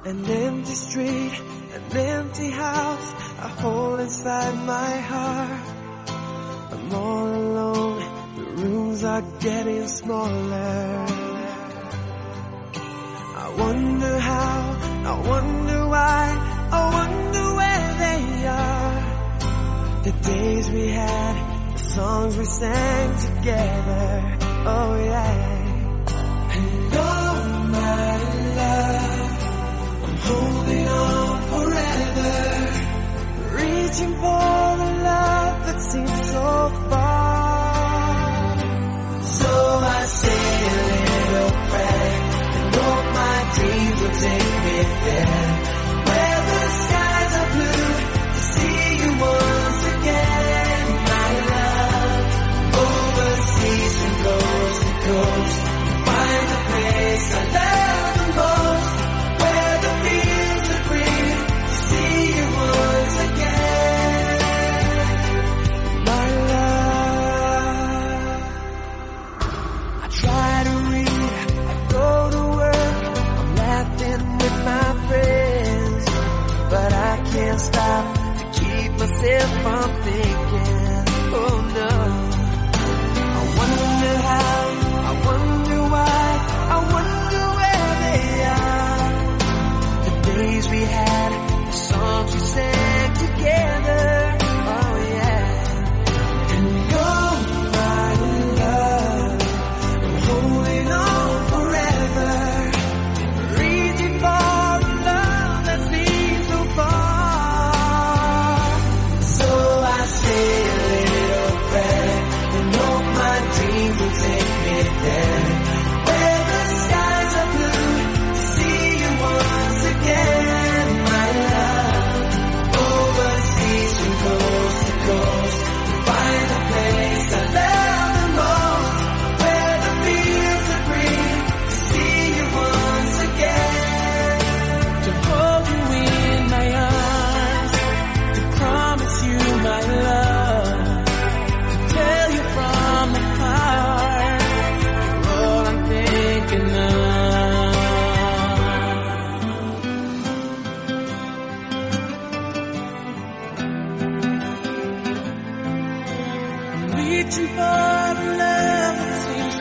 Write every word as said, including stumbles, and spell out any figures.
An empty street, an empty house, a hole inside my heart. I'm all alone, the rooms are getting smaller. I wonder how, I wonder why, I wonder where they are. The days we had, the songs we sang together, oh yeah. And oh my love, holding on forever, reaching for the love that seems so far. So I say a little prayer and hope my dreams will take me there, where the skies are blue, to see you once again, my love. Overseas from coast to coast, find the place I love the most. Can't stop to keep myself from thinking, oh no. I wonder how, I wonder why, I wonder where they are. The days we had, the songs we sang together, oh yeah. And you're my love, I'm holding on forever, reaching for the love that seems so far. Reaching for the love that seems